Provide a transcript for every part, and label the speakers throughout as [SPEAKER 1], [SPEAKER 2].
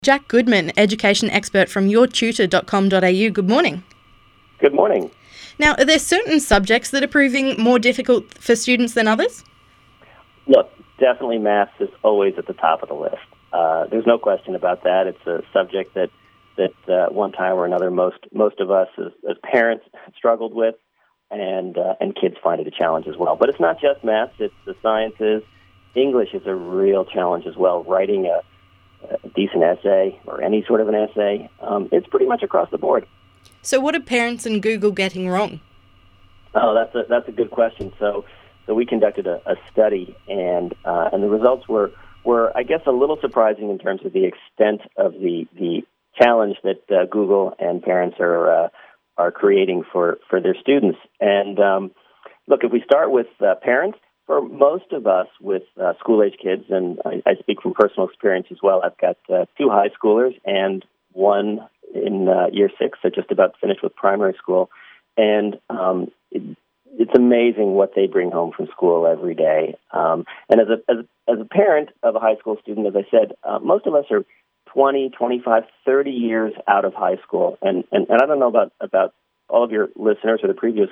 [SPEAKER 1] Jack Goodman, education expert from yourtutor.com.au. Good morning.
[SPEAKER 2] Good morning.
[SPEAKER 1] Now, are there certain subjects that are proving more difficult for students than others?
[SPEAKER 2] Look, definitely maths is always at the top of the list. There's no question about that. It's a subject that one time or another most of us as parents struggled with, and kids find it a challenge as well. But it's not just maths; it's the sciences. English is a real challenge as well. Writing a decent essay or any sort of an essay, it's pretty much across the board.
[SPEAKER 1] So, what are parents and Google getting wrong?
[SPEAKER 2] Oh, that's a good question. So we conducted a study, and the results were I guess a little surprising in terms of the extent of the challenge that Google and parents are creating for their students. And look, if we start with parents, for most of us with school-age kids, and I speak from personal experience as well, I've got two high schoolers and one in year 6, so just about finished with primary school. And it's amazing what they bring home from school every day. And as a parent of a high school student, as I said, most of us are 20, 25, 30 years out of high school. And I don't know about all of your listeners or the previous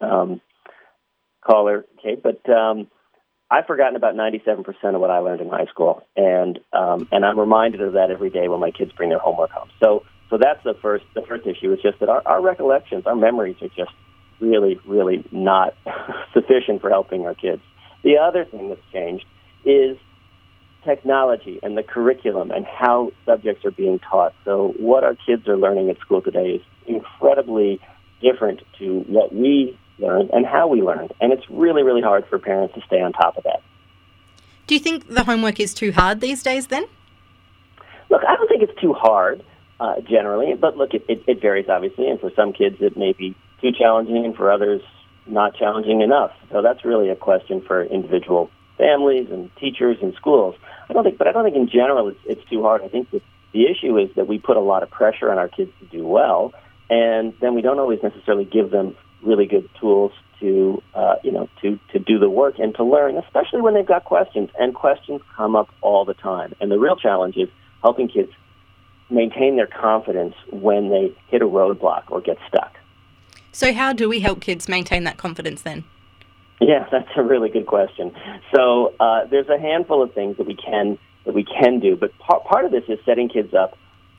[SPEAKER 2] caller, Kate, but I've forgotten about 97% of what I learned in high school, and I'm reminded of that every day when my kids bring their homework home. So that's the first issue. Is just that our recollections, our memories are just really, really not sufficient for helping our kids. The other thing that's changed is technology and the curriculum and how subjects are being taught. So what our kids are learning at school today is incredibly different to what we learned and how we learned. And it's really, really hard for parents to stay on top of that.
[SPEAKER 1] Do you think the homework is too hard these days then?
[SPEAKER 2] Look, I don't think it's too hard generally, but look, it varies obviously, and for some kids it may be too challenging and for others not challenging enough. So that's really a question for individual families and teachers and schools. I don't think in general it's too hard. I think that the issue is that we put a lot of pressure on our kids to do well, and then we don't always necessarily give them really good tools to do the work and to learn, especially when they've got questions. And questions come up all the time. And the real challenge is helping kids maintain their confidence when they hit a roadblock or get stuck.
[SPEAKER 1] So how do we help kids maintain that confidence then?
[SPEAKER 2] Yeah, that's a really good question. So there's a handful of things that we can do, but part of this is setting kids up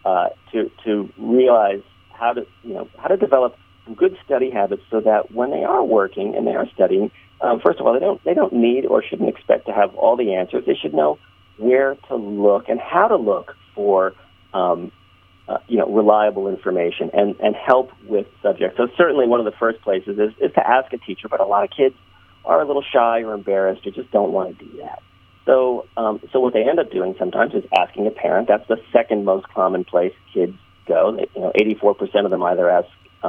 [SPEAKER 2] to realize how to develop some good study habits so that when they are working and they are studying, first of all, they don't need or shouldn't expect to have all the answers. They should know where to look and how to look for reliable information and help with subjects. So certainly one of the first places is to ask a teacher, but a lot of kids are a little shy or embarrassed or just don't want to do that. So what they end up doing sometimes is asking a parent. That's the second most common place kids go. 84% of them either ask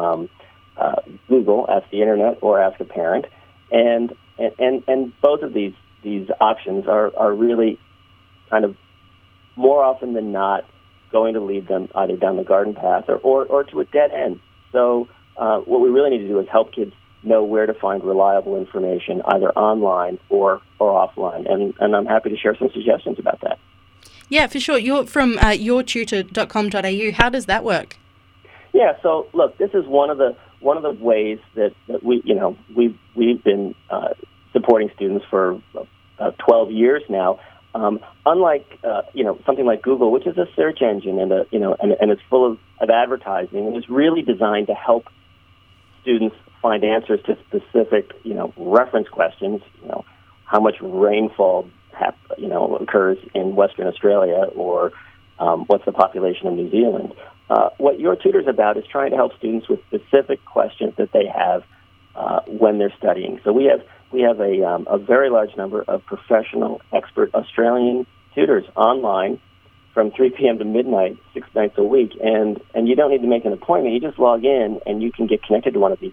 [SPEAKER 2] Google, ask the internet, or ask a parent, and both of these options are really kind of more often than not going to lead them either down the garden path or to a dead end. So what we really need to do is help kids know where to find reliable information, either online or offline, and I'm happy to share some suggestions about that.
[SPEAKER 1] Yeah, for sure. You're from yourtutor.com.au. How does that work?
[SPEAKER 2] Yeah, so look, this is one of the ways that we've been supporting students for 12 years now. Unlike something like Google, which is a search engine and it's full of advertising and is really designed to help students find answers to specific reference questions. How much rainfall occurs in Western Australia, or what's the population of New Zealand. What Your Tutor's about is trying to help students with specific questions that they have when they're studying. So we have a very large number of professional, expert Australian tutors online from 3 p.m. to midnight, 6 nights a week, and you don't need to make an appointment. You just log in, and you can get connected to one of these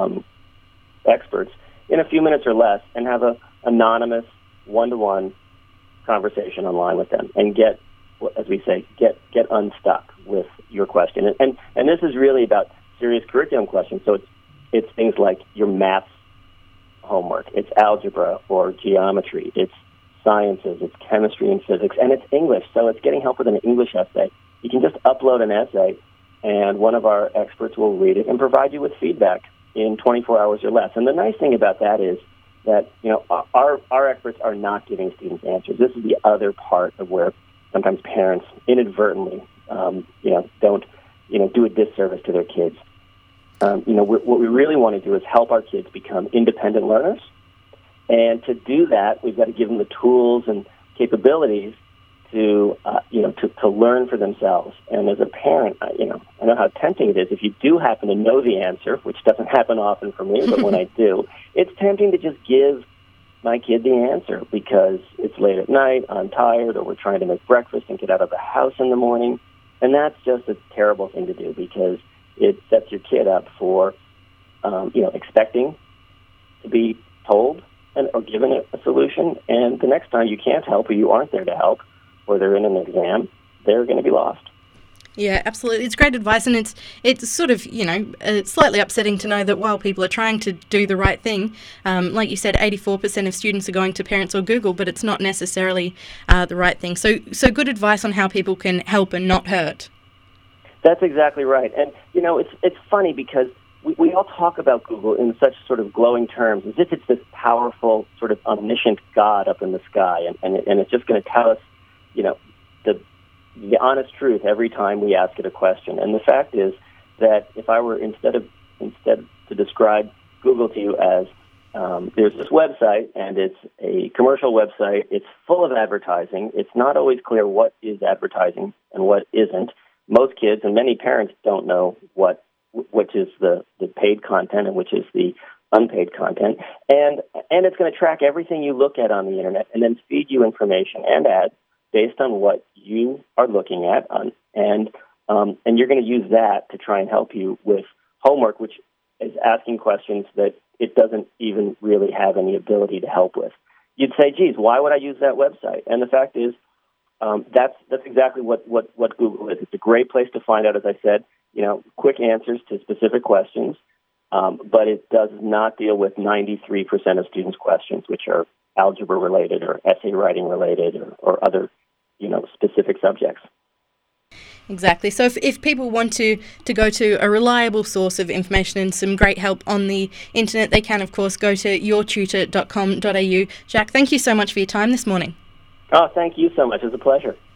[SPEAKER 2] experts in a few minutes or less, and have a anonymous, one-to-one conversation online with them, and get, as we say, get unstuck with your question. And this is really about serious curriculum questions. So it's things like your math homework, it's algebra or geometry, it's sciences, it's chemistry and physics, and it's English. So it's getting help with an English essay you can just upload an essay, and one of our experts will read it and provide you with feedback in 24 hours or less. And the nice thing about that is that, our experts are not giving students answers. This is the other part of where sometimes parents inadvertently, don't, do a disservice to their kids. What we really want to do is help our kids become independent learners. And to do that, we've got to give them the tools and capabilities to learn for themselves. And as a parent, I know how tempting it is. If you do happen to know the answer, which doesn't happen often for me, but when I do, it's tempting to just give my kid the answer because it's late at night, I'm tired, or we're trying to make breakfast and get out of the house in the morning. And that's just a terrible thing to do because it sets your kid up for, expecting to be told or given a solution. And the next time you can't help or you aren't there to help, or they're in an exam, they're going to be lost.
[SPEAKER 1] Yeah, absolutely. It's great advice, and it's sort of, slightly upsetting to know that while people are trying to do the right thing, like you said, 84% of students are going to parents or Google, but it's not necessarily the right thing. So good advice on how people can help and not hurt.
[SPEAKER 2] That's exactly right. And, it's funny because we all talk about Google in such sort of glowing terms, as if it's this powerful, sort of omniscient God up in the sky, and it's just going to tell us, the honest truth every time we ask it a question. And the fact is that if I were instead to describe Google to you as there's this website and it's a commercial website, it's full of advertising. It's not always clear what is advertising and what isn't. Most kids and many parents don't know which is the paid content and which is the unpaid content. And it's going to track everything you look at on the internet and then feed you information and ads based on what you are looking at, and you're going to use that to try and help you with homework, which is asking questions that it doesn't even really have any ability to help with. You'd say, geez, why would I use that website? And the fact is, that's exactly what Google is. It's a great place to find out, as I said, quick answers to specific questions, but it does not deal with 93% of students' questions, which are algebra related or essay writing related or other, specific subjects.
[SPEAKER 1] Exactly. So if people want to go to a reliable source of information and some great help on the internet, they can, of course, go to yourtutor.com.au. Jack, thank you so much for your time this morning.
[SPEAKER 2] Oh, thank you so much. It was a pleasure.